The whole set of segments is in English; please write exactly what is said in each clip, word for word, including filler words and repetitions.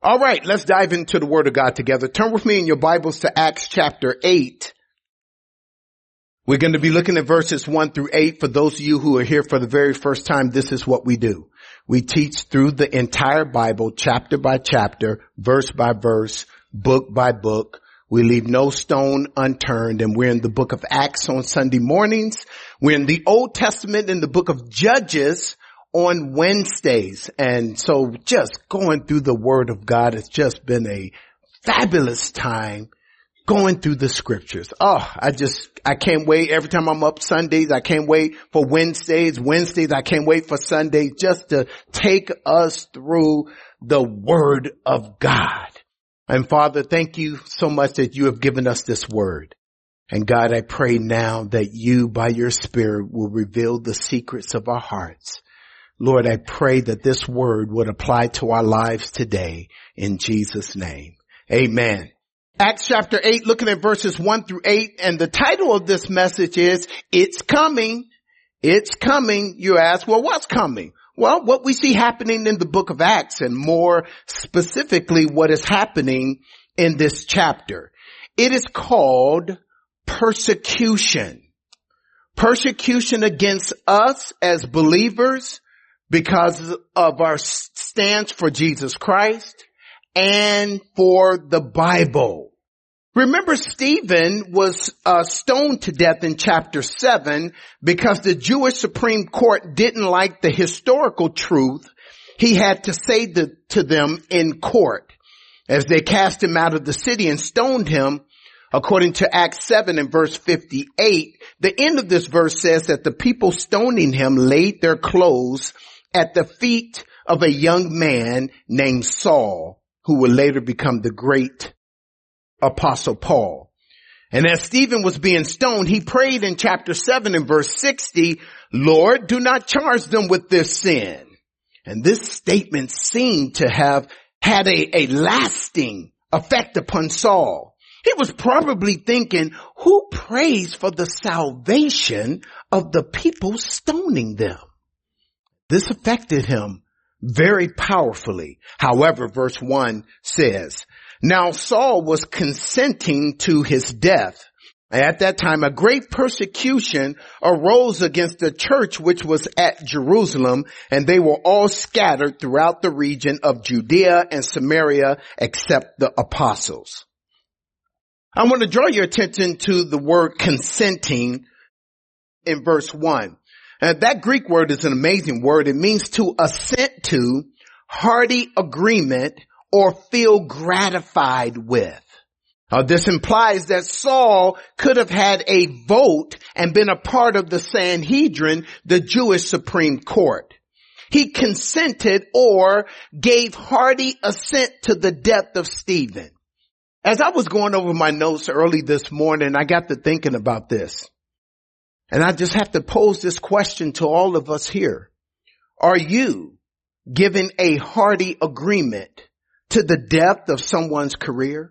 All right, let's dive into the Word of God together. Turn with me in your Bibles to Acts chapter eight. We're going to be looking at verses one through eight. For those of you who are here for the very first time, this is what we do. We teach through the entire Bible, chapter by chapter, verse by verse, book by book. We leave no stone unturned, and we're in the book of Acts on Sunday mornings. We're in the Old Testament in the book of Judges on Wednesdays. And so just going through the Word of God has just been a fabulous time going through the scriptures. Oh, I just, I can't wait. Every time I'm up Sundays, I can't wait for Wednesdays. Wednesdays, I can't wait for Sundays, just to take us through the Word of God. And Father, thank you so much that you have given us this word. And God, I pray now that you, by your Spirit, will reveal the secrets of our hearts. Lord, I pray that this word would apply to our lives today in Jesus' name. Amen. Acts chapter eight, looking at verses one through eight, and the title of this message is, It's Coming. It's coming. You ask, well, what's coming? Well, what we see happening in the book of Acts, and more specifically what is happening in this chapter. It is called persecution. Persecution against us as believers, because of our stance for Jesus Christ and for the Bible. Remember, Stephen was uh, stoned to death in chapter seven because the Jewish Supreme Court didn't like the historical truth he had to say to, to them in court as they cast him out of the city and stoned him. According to Acts seven and verse fifty-eight, the end of this verse says that the people stoning him laid their clothes at the feet of a young man named Saul, who would later become the great Apostle Paul. And as Stephen was being stoned, he prayed in chapter seven and verse sixty, Lord, do not charge them with this sin. And this statement seemed to have had a, a lasting effect upon Saul. He was probably thinking, who prays for the salvation of the people stoning them? This affected him very powerfully. However, verse one says, now Saul was consenting to his death. At that time, a great persecution arose against the church which was at Jerusalem, and they were all scattered throughout the region of Judea and Samaria except the apostles. I want to draw your attention to the word consenting in verse one. And that Greek word is an amazing word. It means to assent to, hearty agreement, or feel gratified with. Uh, this implies that Saul could have had a vote and been a part of the Sanhedrin, the Jewish Supreme Court. He consented or gave hearty assent to the death of Stephen. As I was going over my notes early this morning, I got to thinking about this. And I just have to pose this question to all of us here. Are you giving a hearty agreement to the death of someone's career?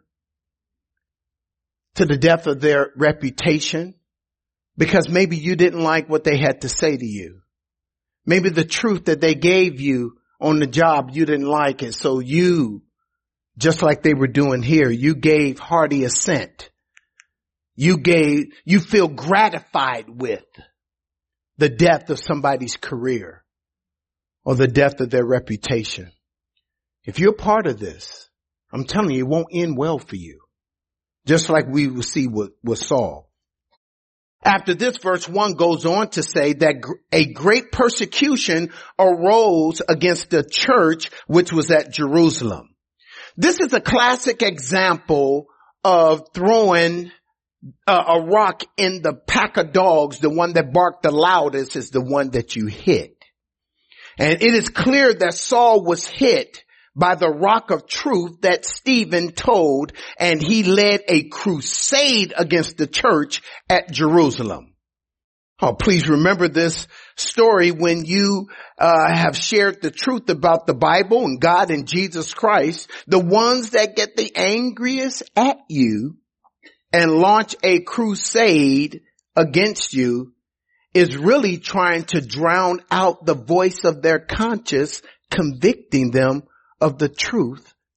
To the death of their reputation? Because maybe you didn't like what they had to say to you. Maybe the truth that they gave you on the job you didn't like, and so you, just like they were doing here, you gave hearty assent. You gave, you feel gratified with the death of somebody's career or the death of their reputation. If you're part of this, I'm telling you, it won't end well for you. Just like we will see with, with Saul. After this, verse one goes on to say that a great persecution arose against the church which was at Jerusalem. This is a classic example of throwing Uh, a rock in the pack of dogs. The one that barked the loudest is the one that you hit. And it is clear that Saul was hit by the rock of truth that Stephen told, and he led a crusade against the church at Jerusalem. Oh, please remember this story when you uh have shared the truth about the Bible and God and Jesus Christ. The ones that get the angriest at you and launch a crusade against you is really trying to drown out the voice of their conscience, convicting them of the truth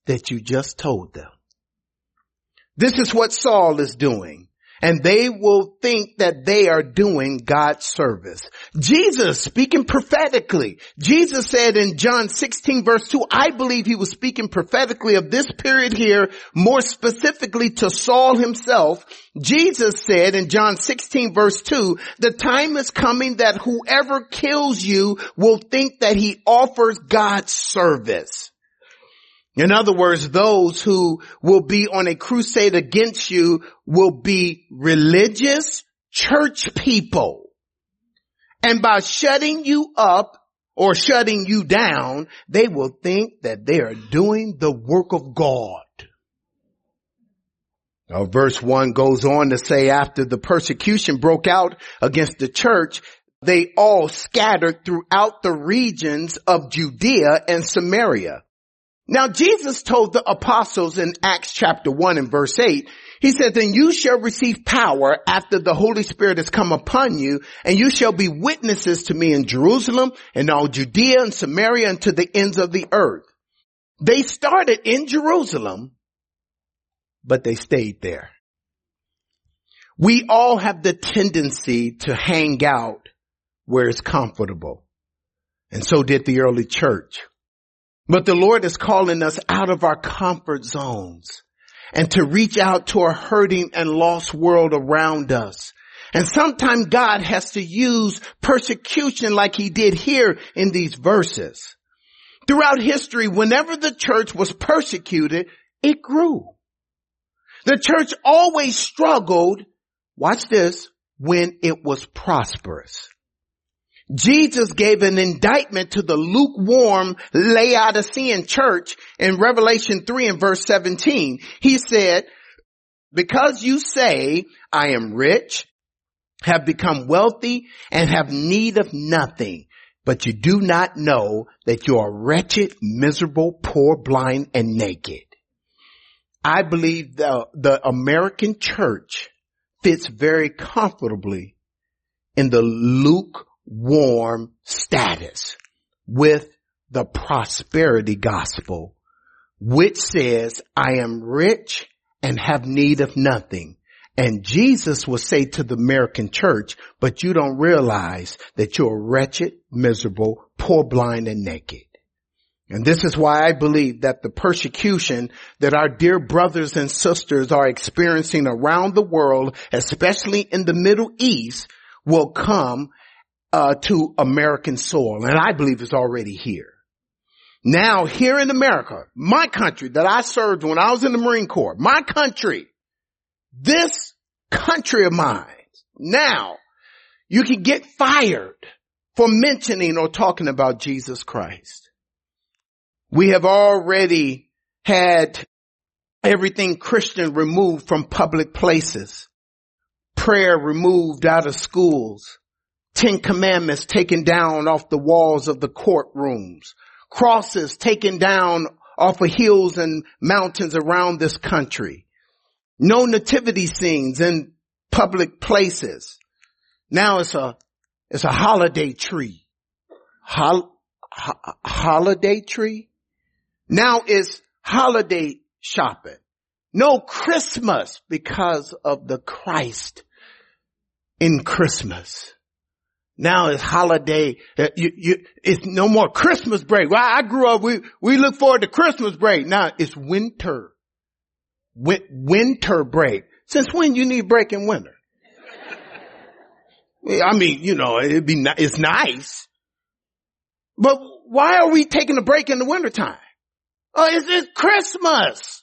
that you just told them. This is what Saul is doing. And they will think that they are doing God's service. Jesus speaking prophetically. Jesus said in John sixteen verse two, I believe he was speaking prophetically of this period here, more specifically to Saul himself. Jesus said in John sixteen verse two, the time is coming that whoever kills you will think that he offers God's service. In other words, those who will be on a crusade against you will be religious church people. And by shutting you up or shutting you down, they will think that they are doing the work of God. Now, verse one goes on to say, after the persecution broke out against the church, they all scattered throughout the regions of Judea and Samaria. Now, Jesus told the apostles in Acts chapter one and verse eight, he said, then you shall receive power after the Holy Spirit has come upon you, and you shall be witnesses to me in Jerusalem and all Judea and Samaria and to the ends of the earth. They started in Jerusalem, but they stayed there. We all have the tendency to hang out where it's comfortable. And so did the early church. But the Lord is calling us out of our comfort zones and to reach out to a hurting and lost world around us. And sometimes God has to use persecution like he did here in these verses. Throughout history, whenever the church was persecuted, it grew. The church always struggled, watch this, when it was prosperous. Jesus gave an indictment to the lukewarm Laodicean church in Revelation three and verse seventeen. He said, because you say, I am rich, have become wealthy, and have need of nothing, but you do not know that you are wretched, miserable, poor, blind, and naked. I believe the, the American church fits very comfortably in the lukewarm warm status with the prosperity gospel, which says, I am rich and have need of nothing. And Jesus will say to the American church, but you don't realize that you're wretched, miserable, poor, blind, and naked. And this is why I believe that the persecution that our dear brothers and sisters are experiencing around the world, especially in the Middle East, will come Uh, to American soil. And I believe it's already here. Now, here in America, my country that I served when I was in the Marine Corps, my country, this country of mine, now, you can get fired for mentioning or talking about Jesus Christ. We have already had everything Christian removed from public places, prayer removed out of schools, Ten Commandments taken down off the walls of the courtrooms. Crosses taken down off of hills and mountains around this country. No nativity scenes in public places. Now it's a, it's a holiday tree. Hol, ho, holiday tree? Now it's holiday shopping. No Christmas because of the Christ in Christmas. Now it's holiday. You, you, it's no more Christmas break. Well, I grew up, we, we look forward to Christmas break. Now it's winter. Win, winter break. Since when you need break in winter? I mean, you know, it'd be, it's nice. But why are we taking a break in the wintertime? Oh, it's, it's Christmas.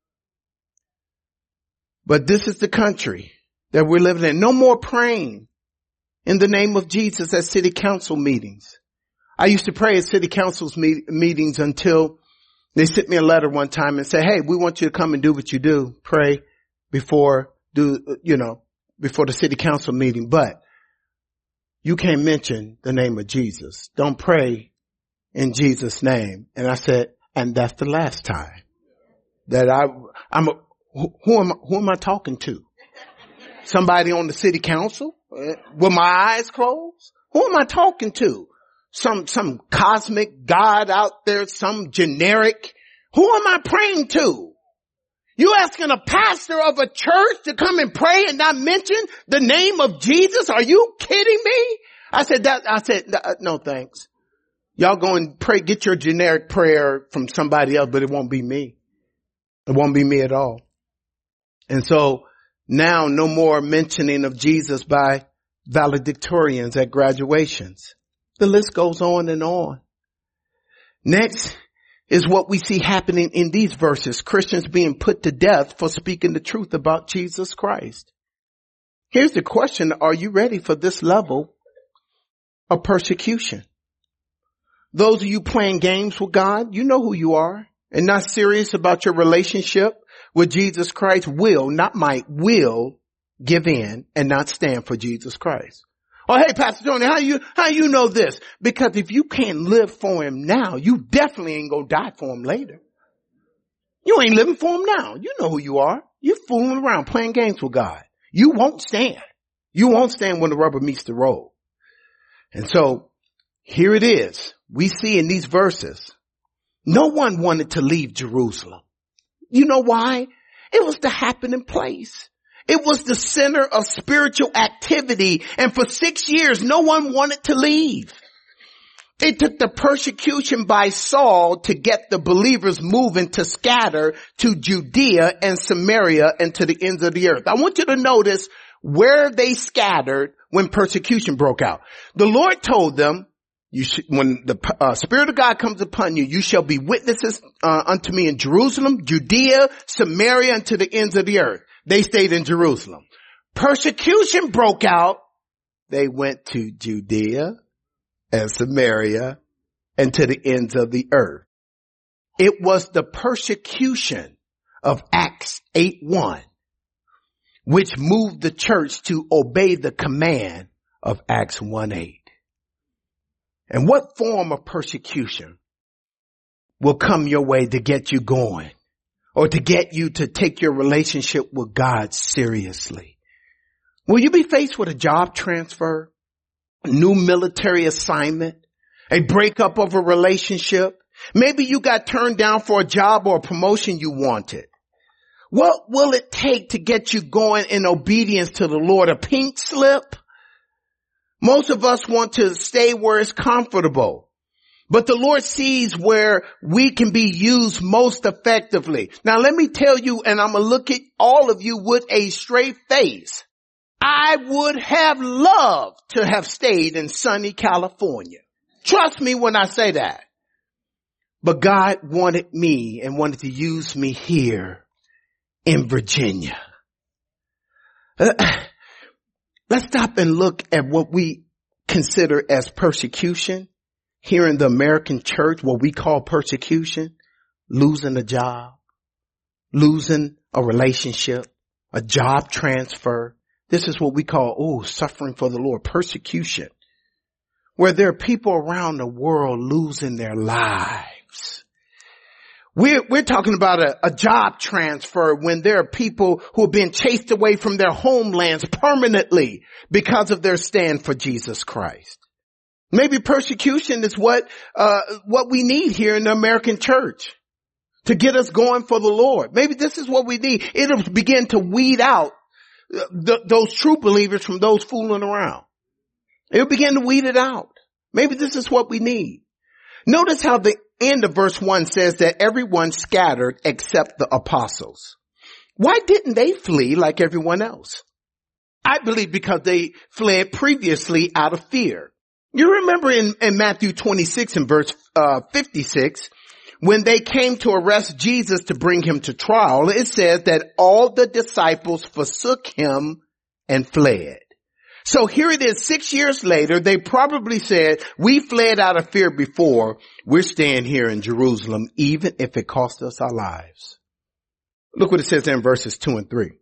But this is the country that we're living in. No more praying in the name of Jesus at city council meetings. I used to pray at city council's meet, meetings until they sent me a letter one time and said, hey, we want you to come and do what you do. Pray before, do, you know, before the city council meeting. But you can't mention the name of Jesus. Don't pray in Jesus' name. And I said, and that's the last time that I, I'm a, who, who am, who am I talking to? Somebody on the city council? With my eyes closed? Who am I talking to? Some, some cosmic God out there, some generic Who am I praying to? You asking a pastor of a church to come and pray and not mention the name of Jesus? Are you kidding me? I said that, I said, no thanks. Y'all go and pray, get your generic prayer from somebody else, but it won't be me. It won't be me at all. And so now no more mentioning of Jesus by valedictorians at graduations. The list goes on and on. Next is what we see happening in these verses. Christians being put to death for speaking the truth about Jesus Christ. Here's the question. Are you ready for this level of persecution? Those of you playing games with God, you know who you are, and not serious about your relationship with Jesus Christ will, not might, will give in and not stand for Jesus Christ. Oh, hey, Pastor Tony, how you, how you know this? Because if you can't live for him now, you definitely ain't gonna die for him later. You ain't living for him now. You know who you are. You're fooling around, playing games with God. You won't stand. You won't stand when the rubber meets the road. And so here it is. We see in these verses, no one wanted to leave Jerusalem. You know why? It was the happening place. It was the center of spiritual activity. And for six years, no one wanted to leave. It took the persecution by Saul to get the believers moving to scatter to Judea and Samaria and to the ends of the earth. I want you to notice where they scattered when persecution broke out. The Lord told them, You should, when the uh, Spirit of God comes upon you, you shall be witnesses uh, unto me in Jerusalem, Judea, Samaria, and to the ends of the earth. They stayed in Jerusalem. Persecution broke out. They went to Judea and Samaria and to the ends of the earth. It was the persecution of Acts eight one which moved the church to obey the command of Acts one eight. And what form of persecution will come your way to get you going or to get you to take your relationship with God seriously? Will you be faced with a job transfer, a new military assignment, a breakup of a relationship? Maybe you got turned down for a job or a promotion you wanted. What will it take to get you going in obedience to the Lord? A pink slip? Most of us want to stay where it's comfortable, but the Lord sees where we can be used most effectively. Now let me tell you, and I'm going to look at all of you with a straight face. I would have loved to have stayed in sunny California. Trust me when I say that. But God wanted me and wanted to use me here in Virginia. Uh, Let's stop and look at what we consider as persecution here in the American church, what we call persecution, losing a job, losing a relationship, a job transfer. This is what we call, oh, suffering for the Lord, persecution, where there are people around the world losing their lives. We're, we're talking about a, a job transfer when there are people who have been chased away from their homelands permanently because of their stand for Jesus Christ. Maybe persecution is what, uh, what we need here in the American church to get us going for the Lord. Maybe this is what we need. It'll begin to weed out the, those true believers from those fooling around. It'll begin to weed it out. Maybe this is what we need. Notice how the end of verse one says that everyone scattered except the apostles. Why didn't they flee like everyone else? I believe because they fled previously out of fear. You remember in, in Matthew twenty-six and verse uh, fifty-six, when they came to arrest Jesus to bring him to trial, it says that all the disciples forsook him and fled. So here it is, six years later, they probably said, we fled out of fear before, we're staying here in Jerusalem, even if it cost us our lives. Look what it says there in verses two and three.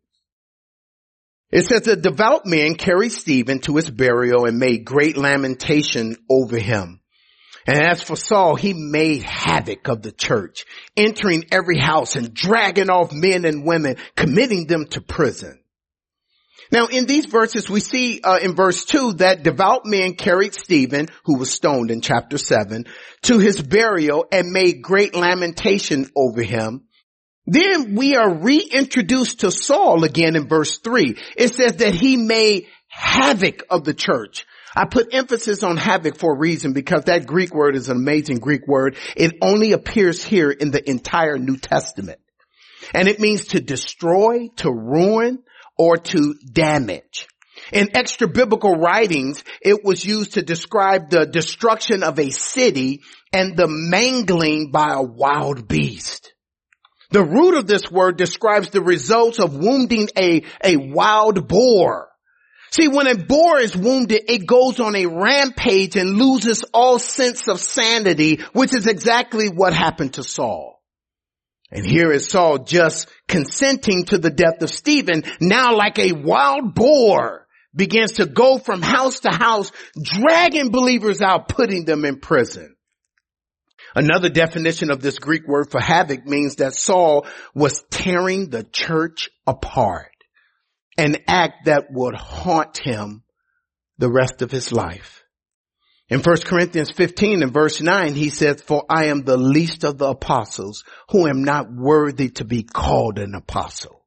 It says, the devout men carried Stephen to his burial and made great lamentation over him. And as for Saul, he made havoc of the church, entering every house and dragging off men and women, committing them to prison. Now, in these verses, we see uh, in verse two that devout men carried Stephen, who was stoned in chapter seven, to his burial and made great lamentation over him. Then we are reintroduced to Saul again in verse three. It says that he made havoc of the church. I put emphasis on havoc for a reason, because that Greek word is an amazing Greek word. It only appears here in the entire New Testament. And it means to destroy, to ruin, or to damage. In extra biblical writings, it was used to describe the destruction of a city and the mangling by a wild beast. The root of this word describes the results of wounding a, a wild boar. See, when a boar is wounded, it goes on a rampage and loses all sense of sanity, which is exactly what happened to Saul. And here is Saul just consenting to the death of Stephen, now like a wild boar begins to go from house to house, dragging believers out, putting them in prison. Another definition of this Greek word for havoc means that Saul was tearing the church apart, an act that would haunt him the rest of his life. In First Corinthians fifteen and verse nine, he says, "For I am the least of the apostles, who am not worthy to be called an apostle."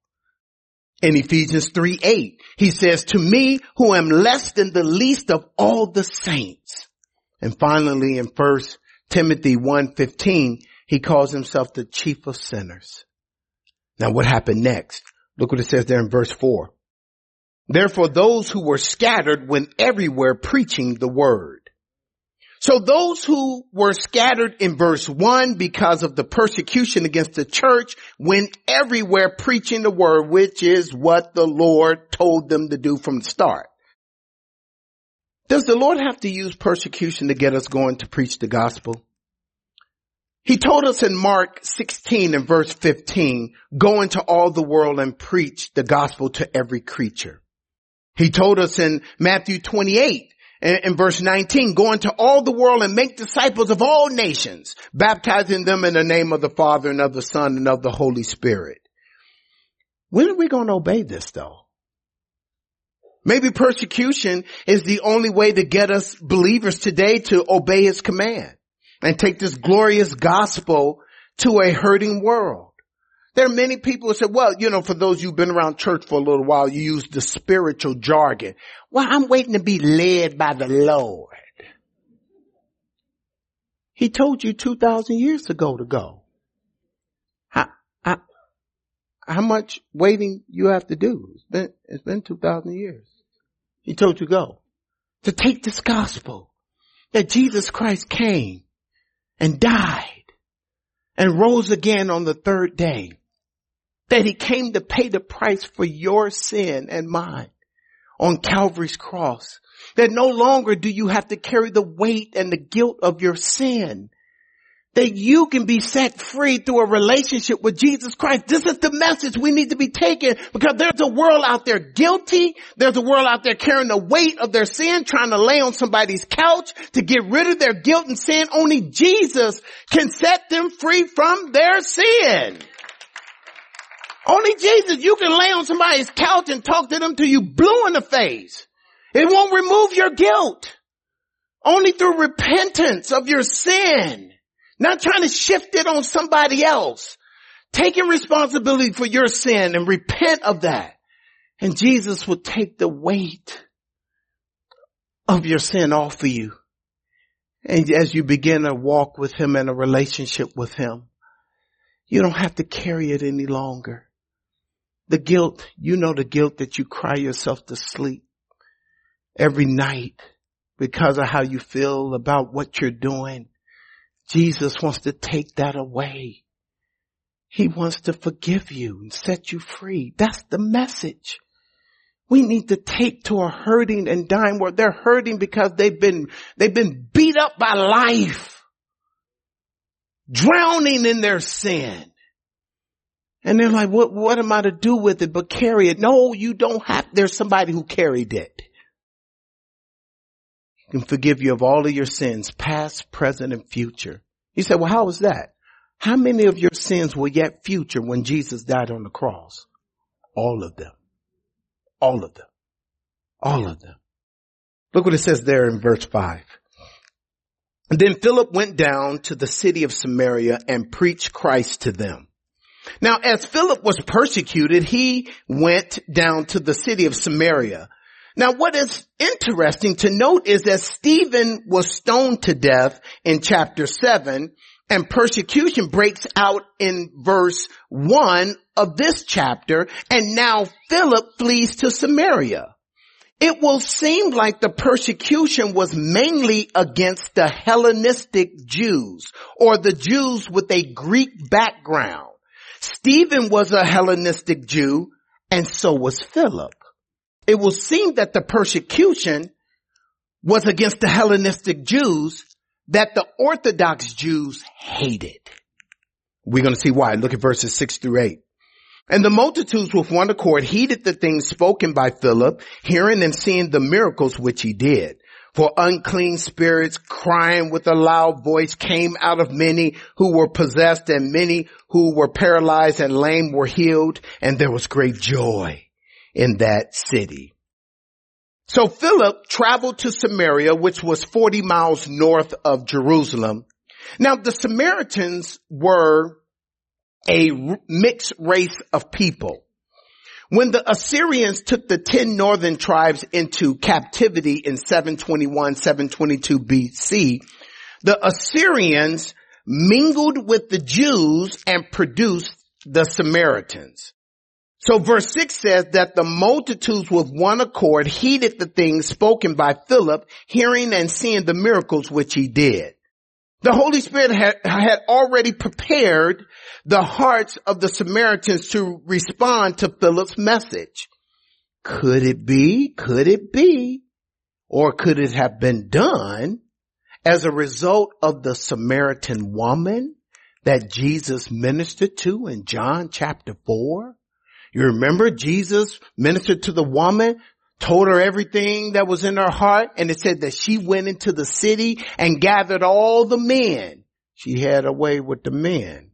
In Ephesians three eight, he says, "To me, who am less than the least of all the saints." And finally, in First Timothy one fifteen, he calls himself the chief of sinners. Now, what happened next? Look what it says there in verse four. "Therefore, those who were scattered went everywhere preaching the word." So those who were scattered in verse one because of the persecution against the church went everywhere preaching the word, which is what the Lord told them to do from the start. Does the Lord have to use persecution to get us going to preach the gospel? He told us in Mark sixteen and verse fifteen, "Go into all the world and preach the gospel to every creature." He told us in Matthew twenty-eight, in verse nineteen, "Go into all the world and make disciples of all nations, baptizing them in the name of the Father and of the Son and of the Holy Spirit." When are we going to obey this though? Maybe persecution is the only way to get us believers today to obey his command and take this glorious gospel to a hurting world. There are many people who say, well, you know, for those who've been around church for a little while, you use the spiritual jargon. Well, I'm waiting to be led by the Lord. He told you two thousand years ago to go. How, how, how much waiting you have to do? It's been, it's been two thousand years. He told you to go. To take this gospel that Jesus Christ came and died and rose again on the third day. That he came to pay the price for your sin and mine on Calvary's cross. That no longer do you have to carry the weight and the guilt of your sin. That you can be set free through a relationship with Jesus Christ. This is the message we need to be taking, because there's a world out there guilty. There's a world out there carrying the weight of their sin, trying to lay on somebody's couch to get rid of their guilt and sin. Only Jesus can set them free from their sin. Only Jesus. You can lay on somebody's couch and talk to them till you blue in the face. It won't remove your guilt. Only through repentance of your sin. Not trying to shift it on somebody else. Taking responsibility for your sin and repent of that. And Jesus will take the weight of your sin off of you. And as you begin to walk with him in a relationship with him, you don't have to carry it any longer. The guilt, you know the guilt that you cry yourself to sleep every night because of how you feel about what you're doing. Jesus wants to take that away. He wants to forgive you and set you free. That's the message. We need to take to a hurting and dying world. They're hurting because they've been, they've been beat up by life, drowning in their sin. And they're like, what, what am I to do with it but carry it? No, you don't have. There's somebody who carried it. He can forgive you of all of your sins, past, present, and future. You say, well, how is that? How many of your sins were yet future when Jesus died on the cross? All of them. All of them. All of them. Look what it says there in verse five. And then Philip went down to the city of Samaria and preached Christ to them. Now, as Philip was persecuted, he went down to the city of Samaria. Now, what is interesting to note is that Stephen was stoned to death in chapter seven, and persecution breaks out in verse one of this chapter, and now Philip flees to Samaria. It will seem like the persecution was mainly against the Hellenistic Jews, or the Jews with a Greek background. Stephen was a Hellenistic Jew, and so was Philip. It will seem that the persecution was against the Hellenistic Jews that the Orthodox Jews hated. We're going to see why. Look at verses six through eight. And the multitudes with one accord heeded the things spoken by Philip, hearing and seeing the miracles which he did. For unclean spirits, crying with a loud voice, came out of many who were possessed, and many who were paralyzed and lame were healed, and there was great joy in that city. So Philip traveled to Samaria, which was forty miles north of Jerusalem. Now the Samaritans were a mixed race of people. When the Assyrians took the ten northern tribes into captivity in seven twenty-one, seven twenty-two B C, the Assyrians mingled with the Jews and produced the Samaritans. So verse six says that the multitudes with one accord heeded the things spoken by Philip, hearing and seeing the miracles which he did. The Holy Spirit had, had already prepared the hearts of the Samaritans to respond to Philip's message. Could it be, could it be, or could it have been done as a result of the Samaritan woman that Jesus ministered to in John chapter four? You remember Jesus ministered to the woman, told her everything that was in her heart, and it said that she went into the city and gathered all the men. She had a way with the men.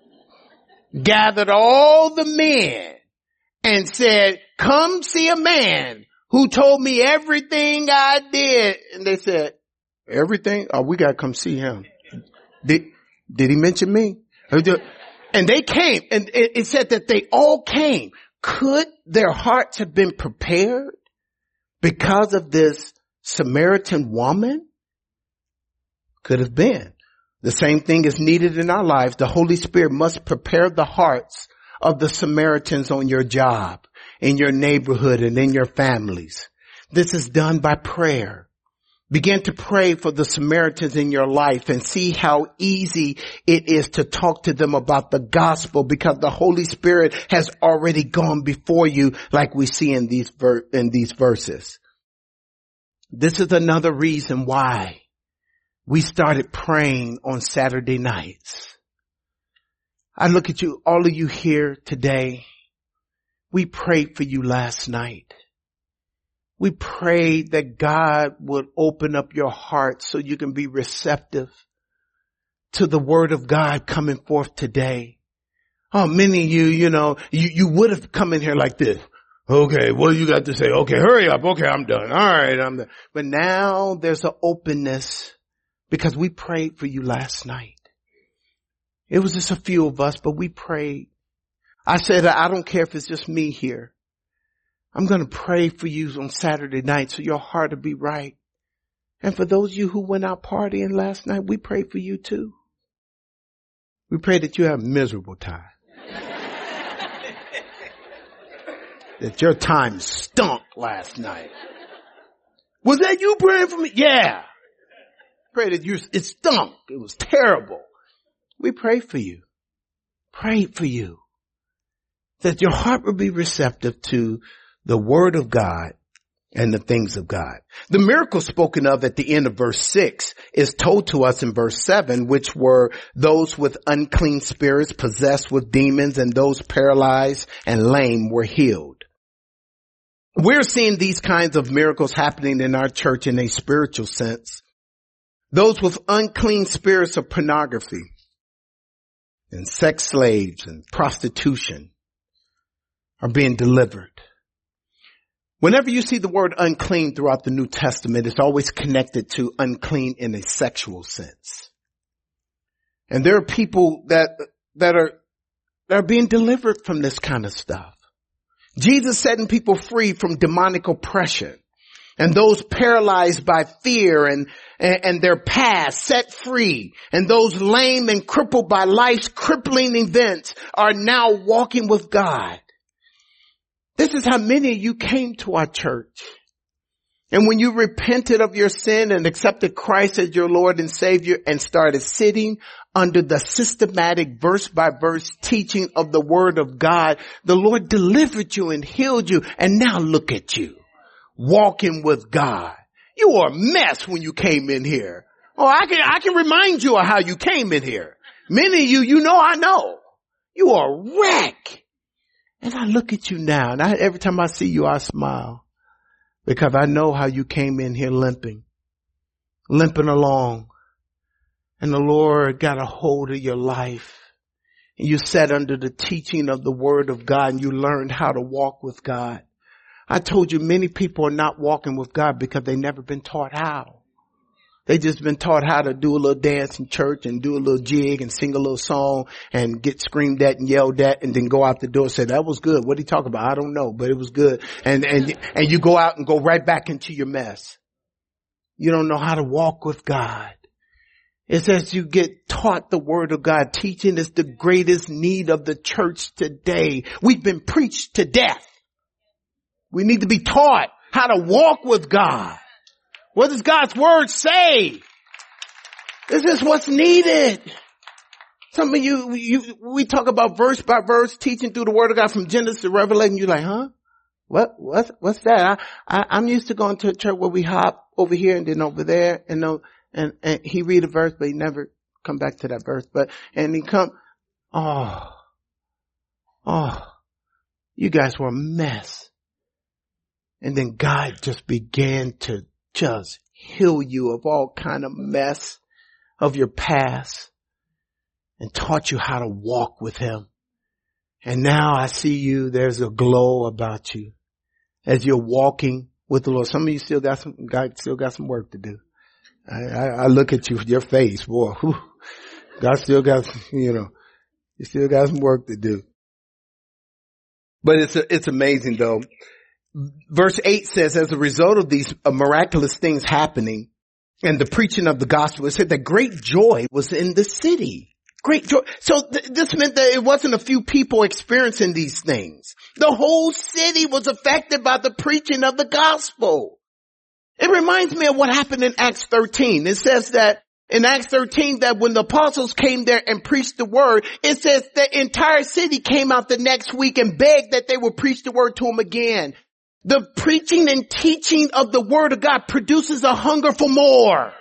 Gathered all the men and said, come see a man who told me everything I did. And they said, everything? Oh, we got to come see him. Did, did he mention me? And they came, and it, it said that they all came. Could their hearts have been prepared because of this Samaritan woman? Could have been. The same thing is needed in our lives. The Holy Spirit must prepare the hearts of the Samaritans on your job, in your neighborhood, and in your families. This is done by prayer. Begin to pray for the Samaritans in your life and see how easy it is to talk to them about the gospel, because the Holy Spirit has already gone before you, like we see in these ver- in these verses. This is another reason why we started praying on Saturday nights. I look at you, all of you here today. We prayed for you last night. We prayed that God would open up your heart so you can be receptive to the word of God coming forth today. Oh, many of you, you know, you, you would have come in here like this. Okay, what do you got to say? Okay, hurry up. Okay, I'm done. All right, I'm done. But now there's an openness because we prayed for you last night. It was just a few of us, but we prayed. I said, I don't care if it's just me here. I'm going to pray for you on Saturday night so your heart will be right. And for those of you who went out partying last night, we pray for you too. We pray that you have a miserable time. That your time stunk last night. Was that you praying for me? Yeah. Pray that you, it stunk. It was terrible. We pray for you. Pray for you. That your heart will be receptive to the word of God and the things of God. The miracle spoken of at the end of verse six is told to us in verse seven, which were those with unclean spirits possessed with demons, and those paralyzed and lame were healed. We're seeing these kinds of miracles happening in our church in a spiritual sense. Those with unclean spirits of pornography and sex slaves and prostitution are being delivered. Whenever you see the word unclean throughout the New Testament, it's always connected to unclean in a sexual sense. And there are people that, that are, that are being delivered from this kind of stuff. Jesus setting people free from demonic oppression, and those paralyzed by fear and, and, and their past set free, and those lame and crippled by life's crippling events are now walking with God. This is how many of you came to our church. And when you repented of your sin and accepted Christ as your Lord and Savior and started sitting under the systematic verse by verse teaching of the Word of God, the Lord delivered you and healed you. And now look at you, walking with God. You were a mess when you came in here. Oh, I can, I can remind you of how you came in here. Many of you, you know, I know. You are a wreck. And I look at you now, and I, every time I see you, I smile. Because I know how you came in here limping, limping along. And the Lord got a hold of your life. And you sat under the teaching of the Word of God, and you learned how to walk with God. I told you many people are not walking with God because they've never been taught how. They just been taught how to do a little dance in church and do a little jig and sing a little song and get screamed at and yelled at and then go out the door and say, that was good. What did he talk about? I don't know, but it was good. And, and, and you go out and go right back into your mess. You don't know how to walk with God. It says you get taught the Word of God. Teaching is the greatest need of the church today. We've been preached to death. We need to be taught how to walk with God. What does God's Word say? This is what's needed. Some of you, you, we talk about verse by verse teaching through the Word of God from Genesis to Revelation. You're like, huh? What, what's, what's that? I, I, I'm used to going to a church where we hop over here and then over there and no, and, and he read a verse, but he never come back to that verse. But, and he come, oh, oh, you guys were a mess. And then God just began to just heal you of all kind of mess of your past and taught you how to walk with Him. And now I see you, there's a glow about you as you're walking with the Lord. Some of you still got some, God still got some work to do. I, I, I look at you, your face, boy, whew, God still got, you know, you still got some work to do. But it's, it's amazing though. Verse eight says, as a result of these uh, miraculous things happening and the preaching of the gospel, it said that great joy was in the city. Great joy. So th- this meant that it wasn't a few people experiencing these things. The whole city was affected by the preaching of the gospel. It reminds me of what happened in Acts thirteen. It says that in Acts thirteen that when the apostles came there and preached the word, it says the entire city came out the next week and begged that they would preach the word to them again. The preaching and teaching of the Word of God produces a hunger for more.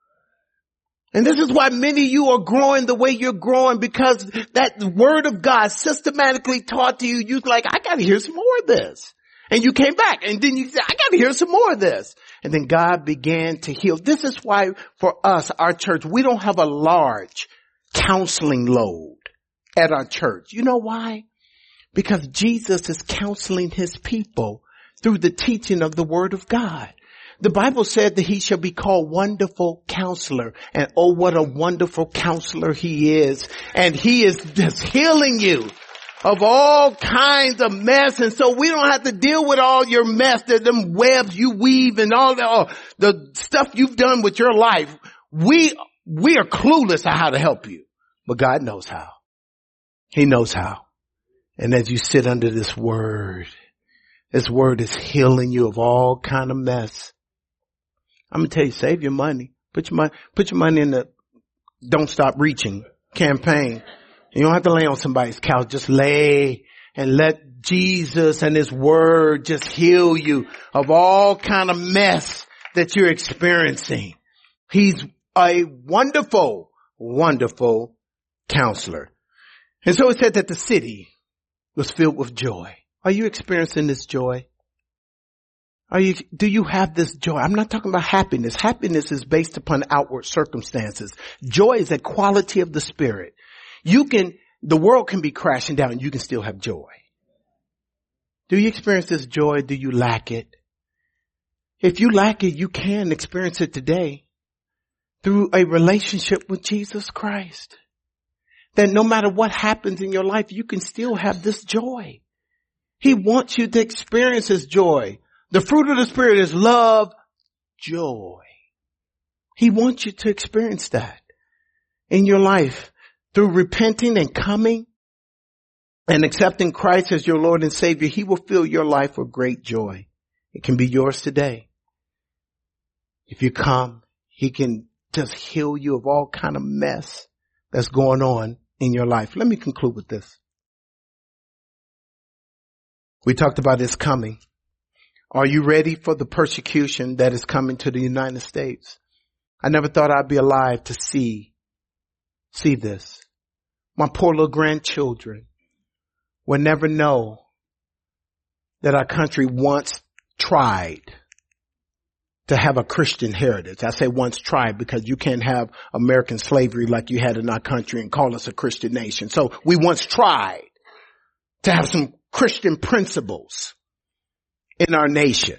And this is why many of you are growing the way you're growing, because that Word of God systematically taught to you. You're like, I got to hear some more of this. And you came back and then you said, I got to hear some more of this. And then God began to heal. This is why for us, our church, we don't have a large counseling load at our church. You know why? Because Jesus is counseling His people through the teaching of the Word of God. The Bible said that He shall be called Wonderful Counselor. And oh, what a wonderful counselor He is. And He is just healing you of all kinds of mess. And so we don't have to deal with all your mess, that them webs you weave and all the, all the stuff you've done with your life. We, we are clueless on how to help you, but God knows how. He knows how. And as you sit under this Word, this Word is healing you of all kind of mess. I'm going to tell you, save your money. Put your money, put your money in the Don't Stop Reaching campaign. You don't have to lay on somebody's couch. Just lay and let Jesus and His Word just heal you of all kind of mess that you're experiencing. He's a wonderful, wonderful counselor. And so it said that the city was filled with joy. Are you experiencing this joy? Are you, do you have this joy? I'm not talking about happiness. Happiness is based upon outward circumstances. Joy is a quality of the Spirit. You can, the world can be crashing down and you can still have joy. Do you experience this joy? Do you lack it? If you lack it, you can experience it today through a relationship with Jesus Christ. That no matter what happens in your life, you can still have this joy. He wants you to experience his joy. The fruit of the Spirit is love, joy. He wants you to experience that in your life through repenting and coming and accepting Christ as your Lord and Savior. He will fill your life with great joy. It can be yours today. If you come, he can just heal you of all kind of mess that's going on in your life. Let me conclude with this. We talked about his coming. Are you ready for the persecution that is coming to the United States? I never thought I'd be alive to see, see this. My poor little grandchildren will never know that our country once tried to have a Christian heritage. I say once tried because you can't have American slavery like you had in our country and call us a Christian nation. So we once tried to have some Christian principles in our nation.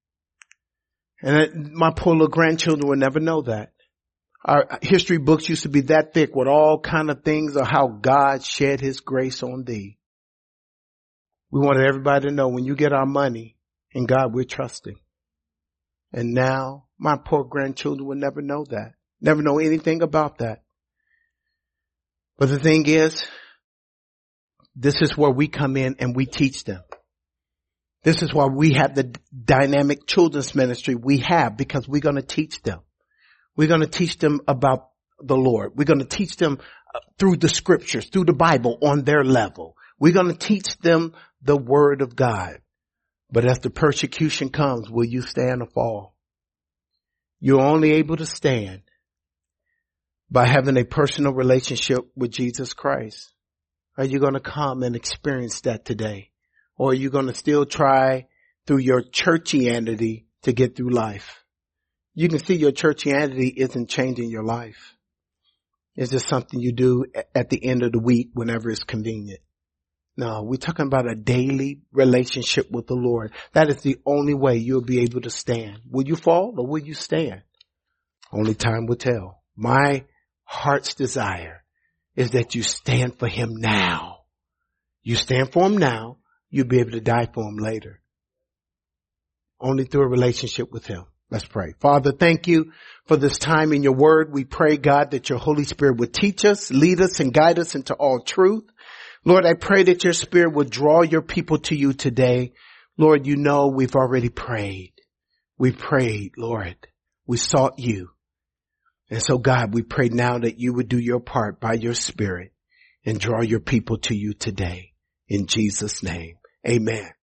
And my poor little grandchildren will never know that. Our history books used to be that thick with all kind of things of how God shed his grace on thee. We wanted everybody to know when you get our money, in God we're trusting. And now my poor grandchildren will never know that. Never know anything about that. But the thing is, this is where we come in and we teach them. This is why we have the dynamic children's ministry we have, because we're going to teach them. We're going to teach them about the Lord. We're going to teach them through the scriptures, through the Bible on their level. We're going to teach them the word of God. But as the persecution comes, will you stand or fall? You're only able to stand by having a personal relationship with Jesus Christ. Are you going to come and experience that today? Or are you going to still try through your churchianity to get through life? You can see your churchianity isn't changing your life. It's just something you do at the end of the week whenever it's convenient. No, we're talking about a daily relationship with the Lord. That is the only way you'll be able to stand. Will you fall or will you stand? Only time will tell. My heart's desire is that you stand for him now. You stand for him now, you'll be able to die for him later. Only through a relationship with him. Let's pray. Father, thank you for this time in your word. We pray, God, that your Holy Spirit would teach us, lead us, and guide us into all truth. Lord, I pray that your Spirit would draw your people to you today. Lord, you know we've already prayed. We prayed, Lord. We sought you. And so, God, we pray now that you would do your part by your Spirit and draw your people to you today. In Jesus' name, amen.